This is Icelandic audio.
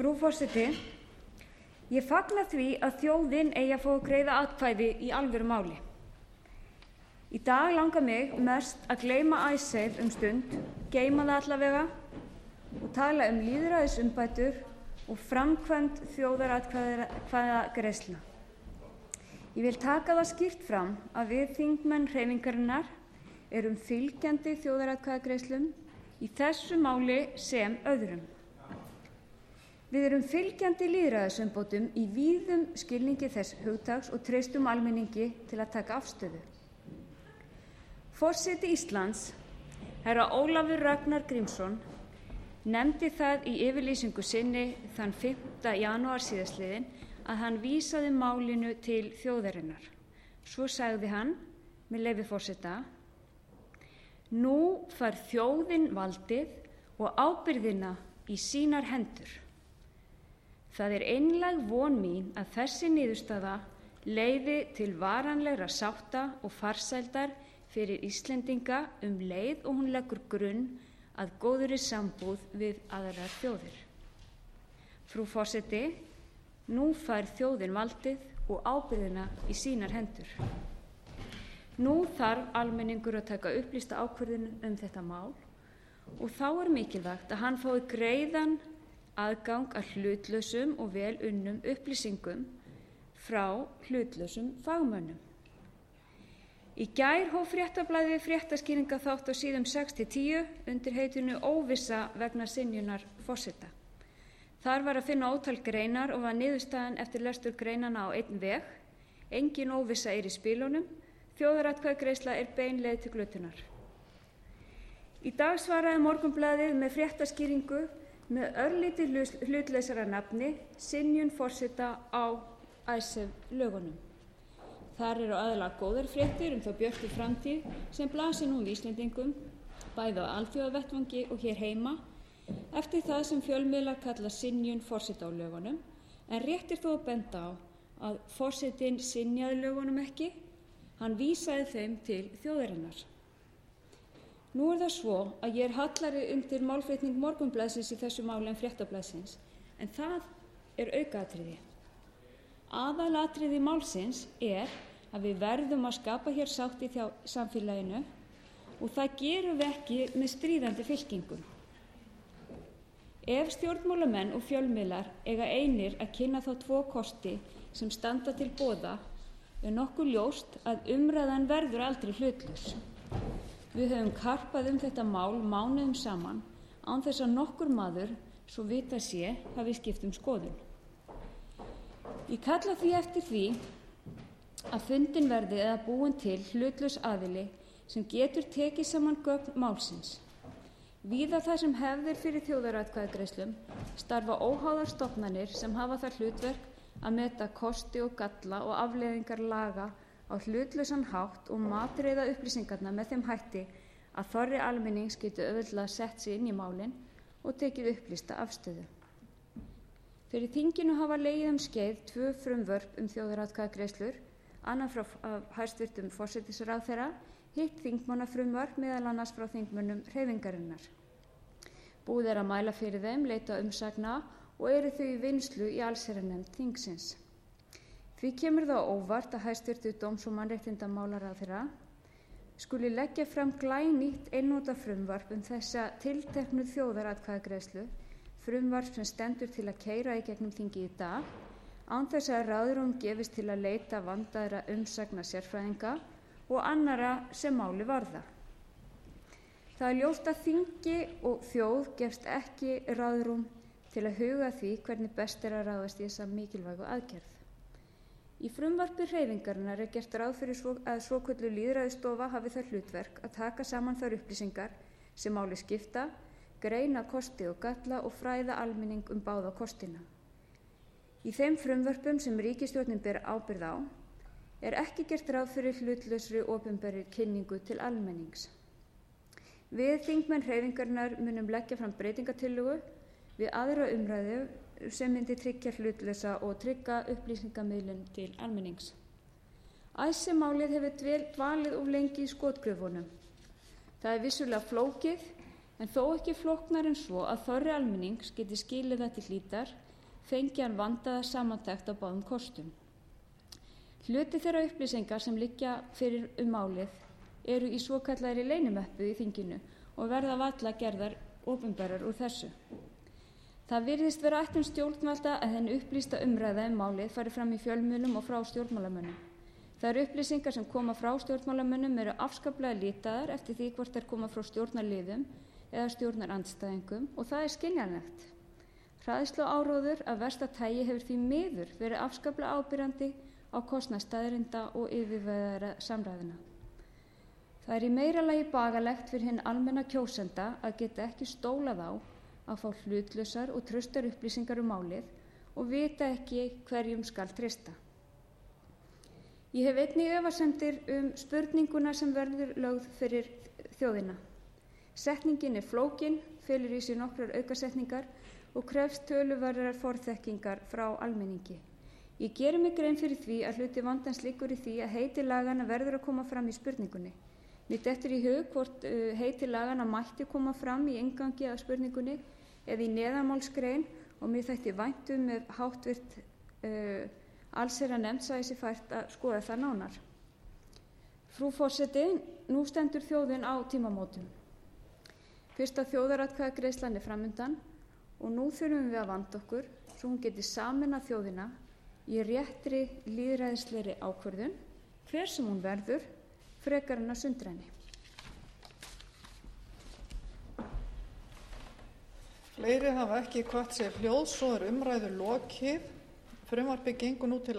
Frú forseti, ég fagna því að þjóðin eigi að fá að greiða atkvæði í alvöru máli. Í dag langar mig mest að gleyma Icesave stund, geyma það allavega og tala lýðræðisumbætur og framkvæmd þjóðaratkvæðagreiðslna. Ég vil taka það skýrt fram að við þingmenn hreyfingarinnar erum fylgjandi þjóðaratkvæðagreiðslum í þessu máli sem öðrum. Við erum fylgjandi lýðræðisumbótum í víðum skilningi þess hugtaks og treystum almenningi til að taka afstöðu. Forseti Íslands, herra Ólafur Ragnar Grímsson, nefndi það í yfirlýsingu sinni þann 5. janúar síðastliðinn að hann vísaði málinu til þjóðarinnar. Svo sagði hann, með leyfi forseta: Nú fær þjóðin valdið og ábyrgðina í sínar hendur. Það er einlæg von mín að þessi niðurstaða leiði til varanlegra sátta og farsældar fyrir Íslendinga leið og hún leggur grunn að góðri sambúð við aðrar þjóðir. Frú forseti, nú fær þjóðin valdið og ábyrgðina í sínar hendur. Nú þarf almenningur að taka upplýsta ákvörðun þetta mál og þá er mikilvægt að hann fái greiðan aðgang að hlutlausum og vel unnum upplýsingum frá hlutlausum fagmönnum. Í gær hóf Fréttablaðið fréttaskýringaþátt á síðum 6-10 undir heitinu Óvissa vegna synjunar forseta. Þar var að finna ótal greinar og var niðurstaðan eftir lestur greinanna á einn veg: engin óvissa í spilunum, þjóðaratkvæðagreiðsla bein leið til glötunar. Í dag svaraði Morgunblaðið með fréttaskýringu með örlítið hlutlausara nafni: synjun forseta á Icesave lögunum. Þar eru aðallega góðar fréttir þá björtu framtíð sem blasir nú við Íslendingum, bæði á alþjóðavettvangi og hér heima, eftir það sem fjölmiðlar kalla synjun forseta á lögunum, en rétt þó að benda á að forsetinn synjaði lögunum ekki, hann vísaði þeim til þjóðarinnar. Nú er það svo að ég hallari undir málflutning Morgunblaðsins í þessu máli en Fréttablaðsins, en það aukaatriði. Aðalatriði málsins að við verðum að skapa hér sátt í samfélaginu og það gerum við ekki með stríðandi fylkingum. Ef stjórnmálamenn og fjölmiðlar eiga einir að kynna þá 2 kosti sem standa til boða er nokkuð ljóst að umræðan verður aldrei hlutlaus. Við höfum karpað þetta mál mánuðum saman án þess að nokkur maður, svo vitað sé, hafi skipt skoðun. Ég kalla því eftir því að fundin verði eða búin til hlutlaus aðili sem getur tekið saman gögn málsins. Víða þar sem hefðir fyrir þjóðaratkvæðagreiðslum starfa óháðar stofnanir sem hafa það hlutverk að meta kosti og galla og afleiðingar laga á hlutlausan hátt og matreiða upplýsingarnar með þeim hætti að þorri almennings geti auðveldlega sett sig inn í málin og tekið upplýsta afstöðu. Fyrir þinginu hafa legið skeið 2 frumvörp þjóðaratkvæðagreiðslur, annað frá hæstvirtum forsætisráðherra, hitt þingmannafrumvarp meðal annars frá þingmönnum hreyfingarinnar. Búið að mæla fyrir þeim, leita umsagna og eru þau í vinnslu í allsherjarnefnd þingsins. Því kemur það á óvart að hæstvirtur dóms- og mannréttindamálaráðherra skuli leggja fram glænýtt einnota frumvarp þessa tilteknu þjóðaratkvæðagreiðslu, frumvarp sem stendur til að keyra í gegnum þingið í dag, án þess að ráðrúm gefist til að leita vandaðra umsagna sérfræðinga og annarra sem máli varða. Það er ljóst að þingi og þjóð gefst ekki ráðrúm til að huga því hvernig best að ráðast í þessa mikilvægu aðgerð. Í frumvarpi hreyfingarinnar gert ráð fyrir að svokölluð lýðræðisstofa hafi það hlutverk að taka saman þær upplýsingar sem máli skipta, greina kosti og galla og fræða almenning báða kostina. Í þeim frumvörpum sem ríkisstjórnin ber ábyrgð á ekki gert ráð fyrir hlutlausri opinberri kynningu til almennings. Við þingmenn hreyfingarinnar munum leggja fram breytingatillögu við aðra umræðu sem myndi tryggja hlutlausa og trygga upplýsingamiðlun til almennings. Icesave-málið hefur dvalið of lengi í skotgröfunum. Það er vissulega flókið, en þó ekki flóknar en svo að þorri almennings geti skilið það til hlítar fengi hann vandaða samantekt á báðum kostum. Hluti þeirra upplýsingar sem liggja fyrir málið eru í svokallaðri leynimöppu í þinginu og verða varla gerðar opinberar úr þessu. Það virðist vera ætlun stjórnvalda að hin upplýsta umræða málið fari fram í fjölmiðlum og frá stjórnmálamönnum. Þær upplýsingar sem koma frá stjórnmálamönnum eru afskaplega litaðar eftir því hvort þær koma frá stjórnarliðum eða stjórnarandstæðingum og það er skiljanlegt. Hræðsluáróður af versta tagi hefur því miður verið afskaplega ábyrjandi á kostnað staðreynda og yfirvegaðra samræðuna. Það er í meira lagi bagalegt fyrir hinn almenna kjósenda að geta ekki stólað á að fá hlutlausar og traustar upplýsingar málið og vita ekki hverjum skal treysta. Ég hef einnig efasemdir spurninguna sem verður lögð fyrir þjóðina. Setningin er flókin, felur í sér nokkrar aukasetningar og krefst töluverðrar forþekkingar frá almenningi. Ég geri mig grein fyrir því að hluti vandans liggur í því að heiti laganna verður að koma fram í spurningunni. Mér dettur í hug hvort heiti laganna mætti koma fram í inngangi að spurningunni eða í neðanmálsgrein og mér þætti vænt ef háttvirt allsherjarnefnd sæi sér fært að skoða það nánar. Frú forseti, nú stendur þjóðin á tímamótum. Fyrsta þjóðaratkvæðagreiðslan er framundan og nú þurfum við að vanda okkur svo hún geti sameinað þjóðina í réttri lýðræðislegri ákvörðun, hver sem hún verður, frekar en að sundra henni. Fleiri hafa ekki kvatt sér hljóðs, svo er umræðu lokið. Frumvarpið gengur nú til